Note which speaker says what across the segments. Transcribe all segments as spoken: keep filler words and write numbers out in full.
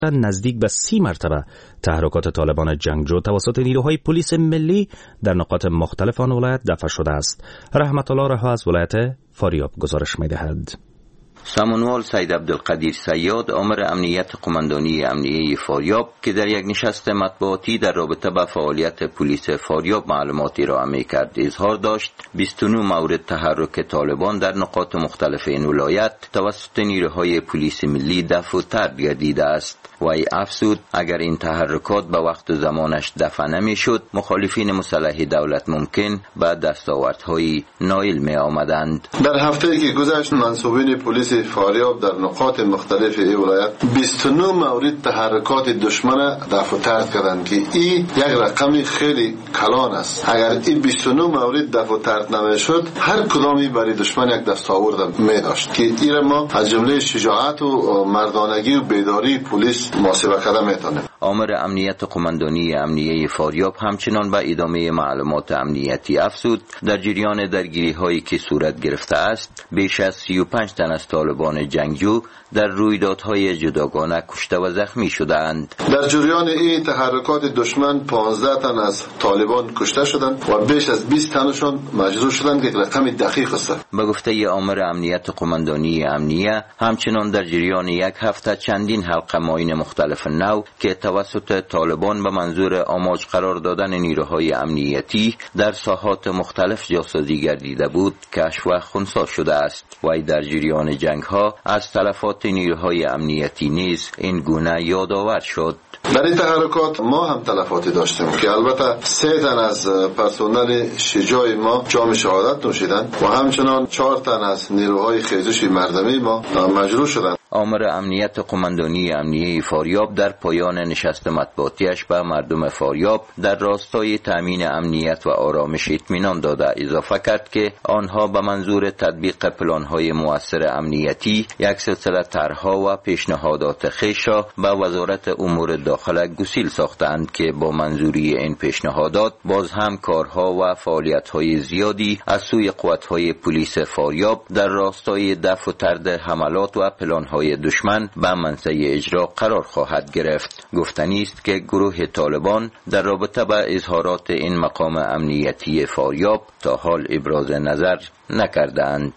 Speaker 1: نزدیک به سی مرتبه تحرکات طالبان جنگجو توسط نیروهای پلیس ملی در نقاط مختلف آن ولایت دفع شده است. رحمت الله رها از ولایت فاریاب گزارش می‌دهد.
Speaker 2: سامانوال سید عبدالقدیر سیاد آمر امنیت قماندانی امنیه فاریاب که در یک نشست مطبوعاتی در رابطه با فعالیت پلیس فاریاب معلوماتی را می کرد اظهار داشت بیست و نه مورد تحرک طالبان در نقاط مختلف این ولایت توسط نیروهای پلیس ملی دفع و طرد گردیده است. وی افزود اگر این تحرکات به وقت و زمانش دفع نمی شد مخالفین مسلح دولت ممکن به دستاوردهای نایل می آمدند.
Speaker 3: در هفته که گذشت منصوبین پلیس فاریاب در نقاط مختلف این ولایت بیست و نه مورد تحرکات دشمن دفع و طرد کردند که این یک رقم خیلی کلان است. اگر این بیست و نه مورد دفع و طرد نمی شد هر کدامی برای دشمن یک دستاورد می داشت که این ما از جمله شجاعت و مردانگی و بیداری پلیس محاسبه کرده میتونه.
Speaker 2: آمر امنیت قماندانی امنیه فاریاب همچنان به ادامه معلومات امنیتی افزود در جریان درگیری هایی که صورت گرفته است بیش از سی و پنج تن از طالبان جنگجو در رویدادهای جداگانه کشته و زخمی شدند.
Speaker 3: در جریان این تحرکات دشمن پانزده تن از طالبان کشته شدند و بیش از بیست تنشان مجروح شدند که رقم دقیق است.
Speaker 2: به گفته آمر امنیت قماندانی امنیه همچنان در جریان یک هفته چندین حلقه ماین مختلف نو که توسط طالبان به منظور آماج قرار دادن نیروهای امنیتی در ساحات مختلف جاسازی گردیده بود کشف و خنثی شده است. و در جریان جنگ ها از تلفات نیروهای امنیتی نیز این گونه یادآور شد.
Speaker 3: در این تحرکات ما هم تلفاتی داشتیم که البته سه تن از پرسنل شجاع ما جام شهادت نوشیدند و همچنان چهار تن از نیروهای خیزش مردمی ما مجروح شدند.
Speaker 2: آمر امنیت قماندانی امنیه فاریاب در پایان نشست مطبوعاتیش به مردم فاریاب در راستای تامین امنیت و آرامش اطمینان داده اضافه کرد که آنها به منظور تطبیق پلان‌های مؤثر امنیتی یک سلسله طرح‌ها و پیشنهادات خویش را به وزارت امور داخله گسیل ساختند که با منظوری این پیشنهادات باز هم کارها و فعالیت‌های زیادی از سوی قوت‌های پلیس فاریاب در راستای دفع و طرد حملات و پلان‌های دشمن به منصه اجرا قرار خواهد گرفت. گفتنی است که گروه طالبان در رابطه با اظهارات این مقام امنیتی فاریاب تا حال ابراز نظر نکردند.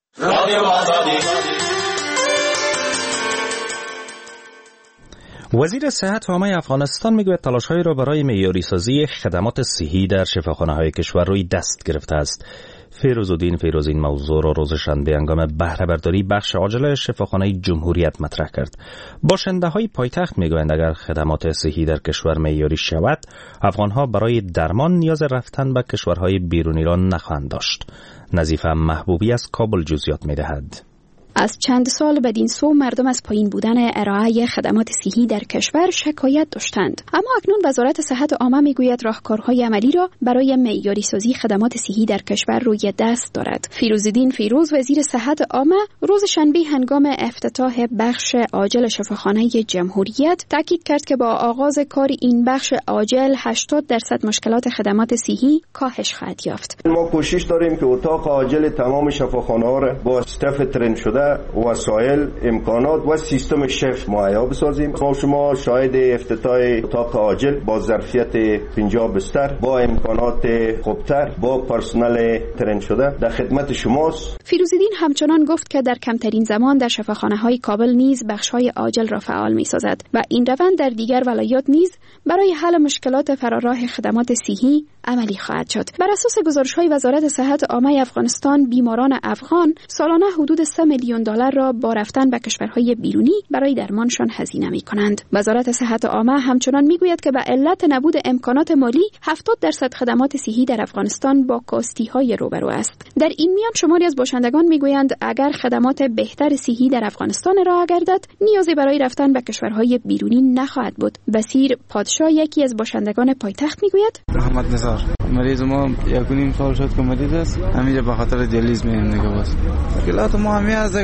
Speaker 1: وزیر صحت عامه افغانستان میگوید تلاش‌هایی را برای معیاری سازی خدمات صحی در شفاخانه‌های کشور روی دست گرفته است. فیروزالدین فیروز این موضوع را روز شنبه هنگام بهره برداری بخش عاجل شفاخانه جمهوریت مطرح کرد. باشنده‌های پایتخت میگویند اگر خدمات صحی در کشور معیاری شود، افغان‌ها برای درمان نیاز رفتن به کشورهای بیرونی را نخواهند داشت. نظیفه محبوبی از کابل جزئیات می‌دهد.
Speaker 4: از چند سال بدین سو مردم از پایین بودن ارائه خدمات صحی در کشور شکایت داشتند، اما اکنون وزارت صحت عامه میگوید راهکارهای عملی را برای معیاری سازی خدمات صحی در کشور روی دست دارد. فیروزالدین فیروز وزیر صحت عامه روز شنبه هنگام افتتاح بخش عاجل شفاخانه جمهوریت تاکید کرد که با آغاز کار این بخش عاجل هشتاد درصد مشکلات خدمات صحی کاهش خواهد یافت.
Speaker 5: ما کوشش داریم که اتاق عاجل تمام شفاخانه‌ها را با استاف ترین شده وسایل، امکانات و سیستم شف مهیا بسازیم. ما شما شاهد افتتاح اتاق عاجل با ظرفیت پنجاه بستر با امکانات خوبتر با پرسنل ترین شده در خدمت شماست.
Speaker 4: فیروزالدین همچنان گفت که در کمترین زمان در شفاخانه‌های کابل نیز بخش‌های عاجل را فعال می‌سازد و این روند در دیگر ولایات نیز برای حل مشکلات فراراه خدمات صحی عملی خواهد شد. بر اساس گزارش‌های وزارت صحت عامه افغانستان، بیماران افغان سالانه حدود سه میلیون دلار را با رفتن به کشورهای بیرونی برای درمانشان هزینه می‌کنند. وزارت صحت عامه همچنان می‌گوید که به علت نبود امکانات مالی هفتاد درصد خدمات صحی در افغانستان با کاستی‌های روبرو است. در این میان شماری از باشندگان می‌گویند اگر خدمات بهتر صحی در افغانستان ارائه گردد، نیازی برای رفتن به کشورهای بیرونی نخواهد بود. بصیر پادشاه یکی از باشندگان پایتخت می‌گوید:
Speaker 6: محمد نزار مریض ما یک و نیم سال شد که مریض است، همینجا به خاطر دیالیز می‌ایم دیگه. بس مشکلات ما همین است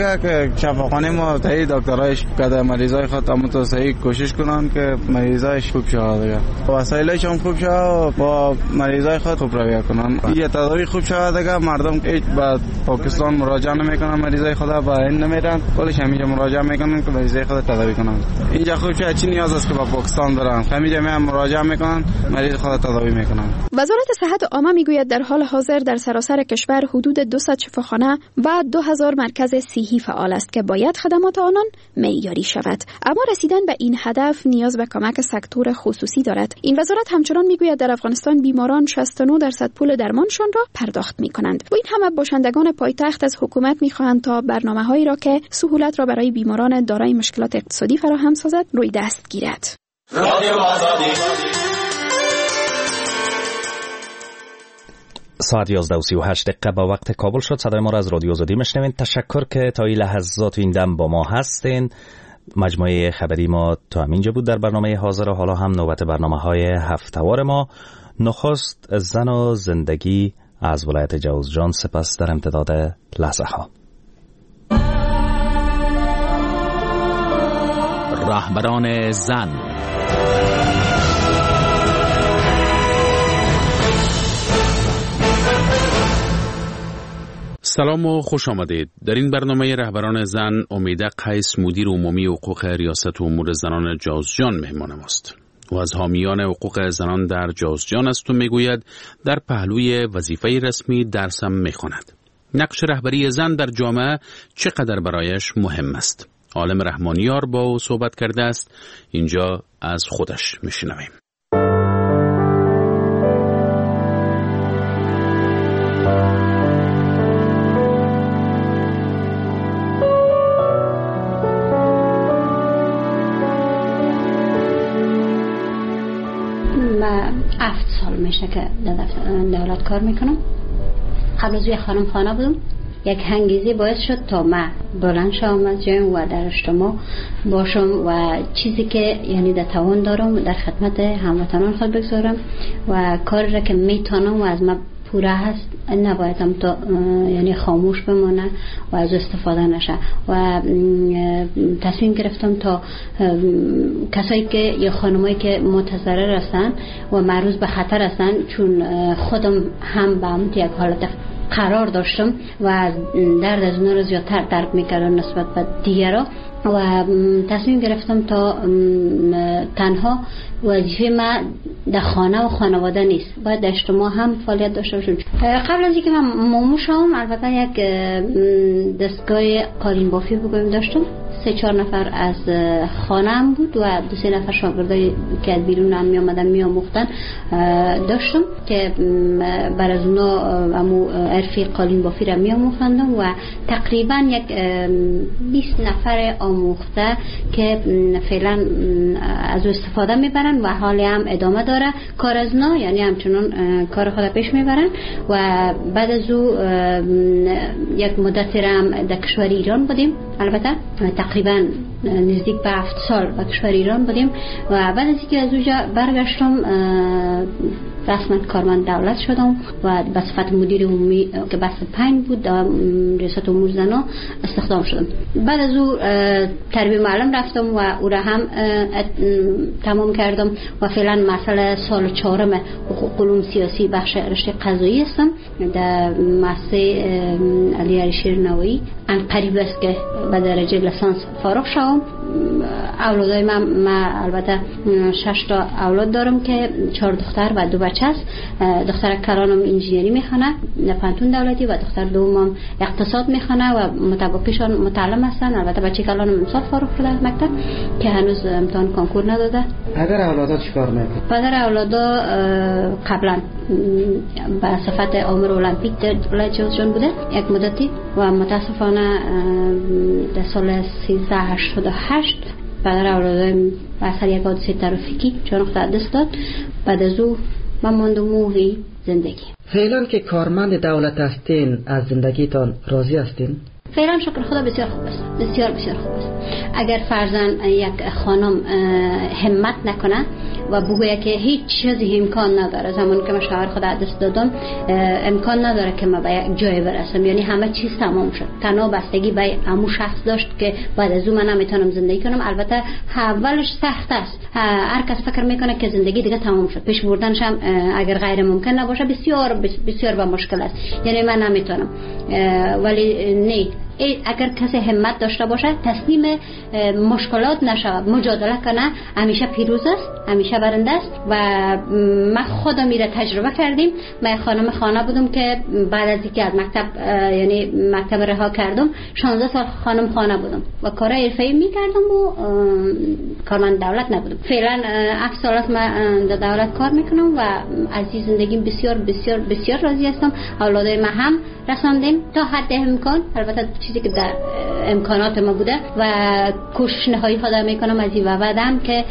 Speaker 6: دیگه که شفاخانه ما تایی دکترایش کده مریضای خود هم تو صحیح کوشش کنن که مریضایش خوب شود دیگه، وسایلش هم خوب شود، با مریضای خود خوب رویه کنن. یه تداوی خوب شود دیگه، مردم هیچ به پاکستان مراجعه نمیکنن، مریضای خود با این نمیرن، کلش همینجا مراجعه میکنن که مریضای خود تداوی کنن. اینجا خوب شد، چی نیاز است که با پاکستان برن؟ همینجا میام مراجعه میکنن، مریض خود تداوی میکنن.
Speaker 4: وزارت صحت عامه میگوید در حال حاضر در سراسر کشور حدود دویست شفاخانه و دو هزار مرکز صحی فعال است که باید خدمات آنان معیاری شود. اما رسیدن به این هدف نیاز به کمک سکتور خصوصی دارد. این وزارت همچنان میگوید در افغانستان بیماران شصت و نه درصد پول درمانشان را پرداخت میکنند. و این همه باشندگان پایتخت از حکومت میخواهند تا برنامه‌هایی را که سهولت را برای بیماران دارای مشکلات اقتصادی فراهم سازد روی دست گیرد.
Speaker 1: ساعت یازده و سی و هشت دقیقه با وقت کابل شد. صدای ما را از رادیو آزادی میشنوین. تشکر که تا این لحظات این دم با ما هستین. مجموعه خبری ما تا همینجا بود در برنامه حاضر و حالا هم نوبت برنامه‌های هفته‌وار ما. نخست زن و زندگی از ولایت جوزجان، سپس در امتداد لحظه ها
Speaker 7: رهبران زن. سلام و خوش آمدید. در این برنامه رهبران زن امیده قیس، مدیر عمومی حقوق ریاست امور زنان جوزجان مهمان ماست. و از حامیان حقوق زنان در جوزجان است و میگوید در پهلوی وظیفه رسمی درس هم میخواند. نقش رهبری زن در جامعه چقدر برایش مهم است. عالم رحمانیار با او صحبت کرده است. اینجا از خودش میشنویم.
Speaker 8: هفت سال میشه که در دولت کار میکنم. قبل از یه خانم خانه بودم. یک هنگیزی باعث شد تا من بلند شوم از جایم و در اجتماع باشم و چیزی که یعنی در توان دارم در خدمت هموطنان خود بگذارم و کاری را که میتونم و از من پوره هست نبایدم تا یعنی خاموش بمانه و از استفاده نشه. و تصمیم گرفتم تا کسایی که یا خانمایی که متضرر هستن و معرض به خطر هستن، چون خودم هم به همون یک حالت قرار داشتم و درد از اونا رو زیادتر درک میکردم نسبت به دیگران و تصمیم گرفتم تا تنها وظیفه من در خانه و خانواده نیست، باید در اجتماع هم فعالیت داشته باشم. قبل از اینکه من مامو شدم البته یک دستگاه قالین بافی بگویم داشتم. سه چهار نفر از خانه هم بود و دو سه نفر شاگردای که از بیرون هم می آمدن می آموختن داشتم که بر از اونا امو عرفی قالین بافی را می آموختندم و تقریبا یک بیست نفر آموخته که فعلا از استفاده میبرن و حالی هم ادامه داره کار از اونا، یعنی همچنان کار خود پیش میبرن. و بعد از او یک مدتی را هم در کشور ایران بودیم، البته تقریبا نزدیک به هفت سال به کشور ایران بودیم و بعد از اینکه از اونجا برگشتم رسما کارمند دولت شدم و به صفت مدیر عمومی که بس پنج بود در ریاست امور زنان استخدام شدم. بعد از او تربیه معلم رفتم و او را هم تمام کردم و فعلا مسئله سال چهارم حقوق علوم سیاسی بخش رشته قضایی هستم در مؤسسه علی عریشیر نوایی. ان قریب است که به درجه لیسانس فارغ شوم. اولادای من, من البته شش تا اولاد دارم که چهار دختر و دو بچه است. دختر کلانم انجینری میخونه در پانتون دولتی و دختر دومم اقتصاد میخونه و متبقیشان متعلم هستن. البته بچه کلانم امسال فارغ شده از مکتب که هنوز امتحان کنکور نداده.
Speaker 9: اگر اولادا چیکار میکنه؟
Speaker 8: پدر اولادا قبلا به صفت عامر المپیک در ولایت جوزجان بوده یک مدتی و متاسفانه در سال سیزده هشتاد و هشت پدر اولادایم به اثر یک حادثه ترافیکی جان خود دست داد. بعد از او من ماندم موهی زندگی.
Speaker 9: فعلا که کارمند دولت هستین از زندگیتان راضی هستین؟
Speaker 8: فعلا شکر خدا بسیار خوب است، بسیار بسیار خوب است. اگر فرضاً یک خانم همت نکنه و بگویه که هیچ چیزی امکان نداره. زمانی که من شوهر خود دست دادم امکان نداره که من به یک جای برسم، یعنی همه چیز تمام شد. تنها بستگی به همون شخص داشت که بعد از اون من نمیتونم زندگی کنم. البته اولش سخت است، هر کس فکر میکنه که زندگی دیگه تمام شد، پیش بردنش هم اگر غیر ممکن نباشه بسیار بسیار با مشکل است، یعنی من نمیتونم. ولی نه، اگر کسی همت داشته باشه تسلیم مشکلات نشود، مجادله کنه، همیشه پیروز است، همیشه برنده است. و من خودم میره تجربه کردیم. من خانم خانه بودم که بعد از اینکه از مکتب یعنی مکتب رها کردم شانزده سال خانم خانه بودم و کار حرفه‌ای میکردم و کارمند دولت نبودم. فعلا هفت سال است من در دولت کار میکنم و از این زندگیم بسیار بسیار بسیار راضی هستم. اولادای ما هم رساندیم تا حد امکان، البته چیزی که در امکانات ما بوده و کوشش نهایی خودم میکنم از این بعدم که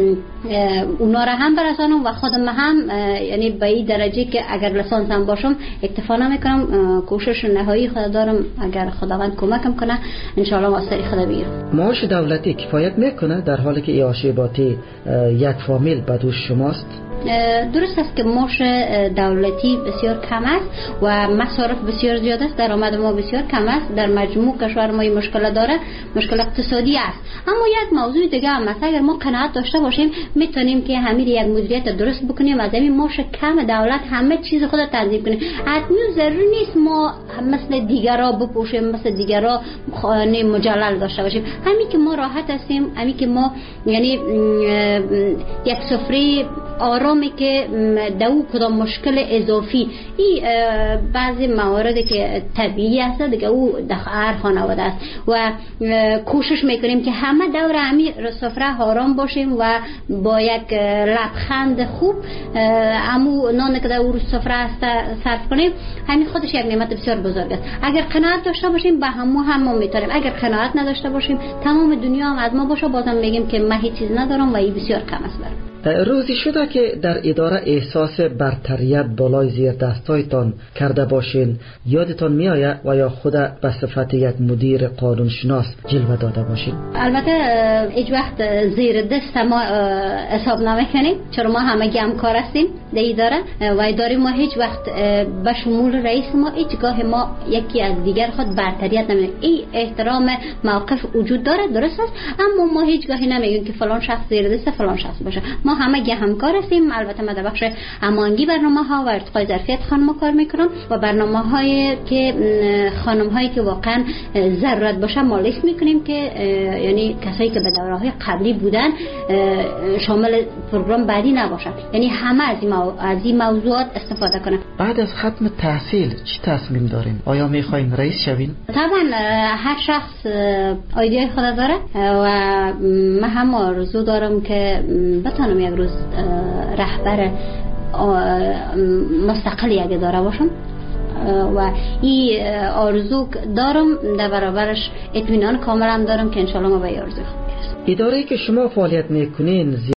Speaker 8: اونا را هم برسانم و خودم هم، یعنی به این درجه که اگر لسانسم باشم اکتفا نمیکنم، کوشش نهایی خود دارم. اگر خداوند کمکم کنه ان شاء الله واسه خدا بگیرم.
Speaker 9: معاش دولتی کفایت میکنه در حالی که ایاشیباتی یک فامیل به دوش شماست؟
Speaker 8: درست است که معاش دولتی بسیار کم است و مصارف بسیار زیاد است، درآمد ما بسیار کم است. در مجموع کشور ما این مشکل داره، مشکل اقتصادی است. اما یک موضوع دیگه هم است، اگر ما قناعت داشته باشیم میتونیم که همین یک مدیریت درست بکنیم، از همین معاش کم دولت همه چیز خود تنظیم کنیم. حتما ضروری نیست ما مثل دیگرا بپوشیم، مثل دیگرا خانه مجلل داشته باشیم. همین که ما راحت هستیم، همین که ما یعنی یک سفره آرامی که دو کدام مشکل اضافی، این بعضی مواردی که طبیعی است دیگه او در هر خانواده است و کوشش میکنیم که همه دور همین سفره آرام باشیم و با یک لبخند خوب همو نان که در او سفره است صرف کنیم. همین خودش یک نعمت بسیار بزرگ است. اگر قناعت داشته باشیم به همو هم میتونیم، اگر قناعت نداشته باشیم تمام دنیا هم از ما باشه بازم میگیم که من هیچ چیز ندارم و این بسیار کم است برام.
Speaker 9: روزی شده که در اداره احساس برتریت بالای زیر دستایتان کرده باشین، یادتان میآید و یا خود به صفت یک مدیر قانونشناس جلوه داده باشین؟
Speaker 8: البته هیچ وقت زیر دست ما حساب نمیکنیم، چرا ما همگی همکار هستیم در اداره و اداره ما هیچ وقت به شمول رئیس ما هیچگاه ما یکی از دیگر خود برتریت نمیکنیم. این احترام موقف وجود داره، درست است، اما ما هیچگاهی نمیگیم که فلان شخص زیر دست فلان شخص باشه. ما همه گه همکار هستیم. البته من در بخش هماهنگی برنامه ها و ارتقای ظرفیت خانم کار میکنم و برنامه هایی که خانم هایی که واقعا ضرورت باشه ما لیست میکنیم که یعنی کسایی که به دوره های قبلی بودن شامل پروگرام بعدی نباشن، یعنی همه از این از این موضوعات استفاده کنن.
Speaker 9: بعد از ختم تحصیل چی تصمیم دارین؟ آیا میخواین رئیس شوین؟
Speaker 8: طبعا هر شخص ایده خود داره و من هم آرزو دارم که بتونم یک روز رهبر مستقل یک اداره باشم و این آرزو دارم، در برابرش اطمینان کاملا دارم که انشالله ما به آرزو خود برسیم.
Speaker 9: اداره‌ای که شما فعالیت میکنین